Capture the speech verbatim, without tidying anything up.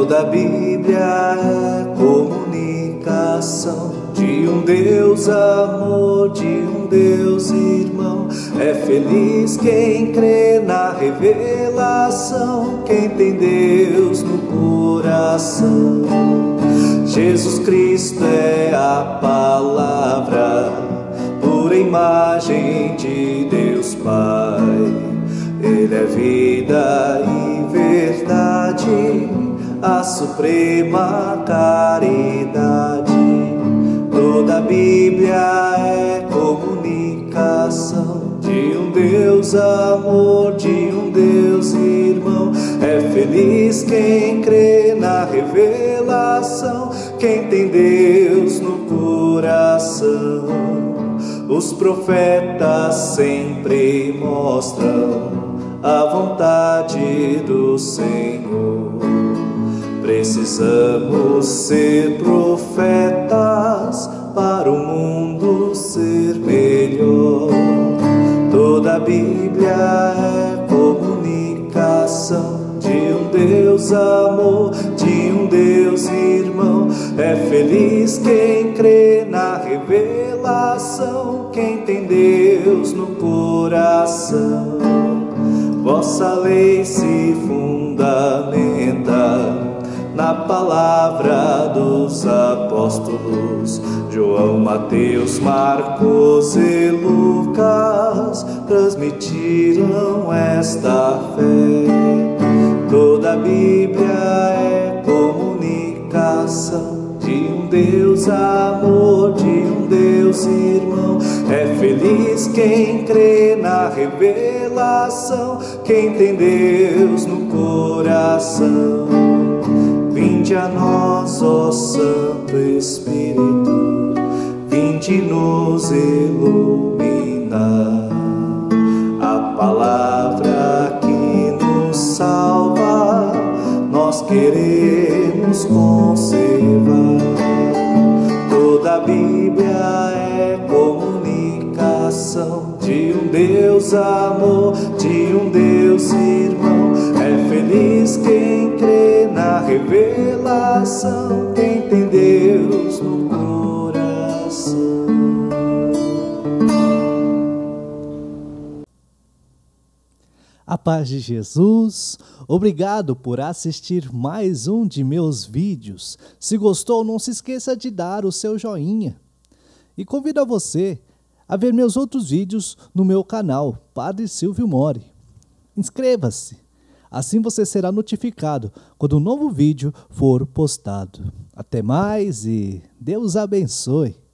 Toda a Bíblia é comunicação de um Deus amor, de um Deus irmão. É feliz quem crê na revelação, quem tem Deus no coração. Jesus Cristo é a palavra, pura imagem de Deus Pai. Ele é vida e verdade, a suprema caridade. Toda a Bíblia é comunicação de um Deus amor, de um Deus irmão. É feliz quem crê na revelação, quem tem Deus no coração. Os profetas sempre mostram a vontade do Senhor. Precisamos ser profetas para o mundo ser melhor. Toda a Bíblia é comunicação de um Deus amor, de um Deus irmão. É feliz quem crê na revelação, quem tem Deus no coração. Vossa lei se fundamenta na palavra dos apóstolos João, Mateus, Marcos e Lucas transmitiram esta fé. Toda a Bíblia é comunicação de um Deus amor, de um Deus irmão. É feliz quem crê na revelação, quem tem Deus no coração. Vinde a nós, ó Santo Espírito, vinde nos iluminar. A palavra que nos salva, nós queremos conservar. Toda a Bíblia é comunicação de um Deus amor, de um Deus irmão. É feliz quem crê na revelação, quem tem Deus no coração. A paz de Jesus, obrigado por assistir mais um de meus vídeos. Se gostou, não se esqueça de dar o seu joinha. E convido a você a ver meus outros vídeos no meu canal, Padre Silvio Mori. Inscreva-se, assim você será notificado quando um novo vídeo for postado. Até mais e Deus abençoe.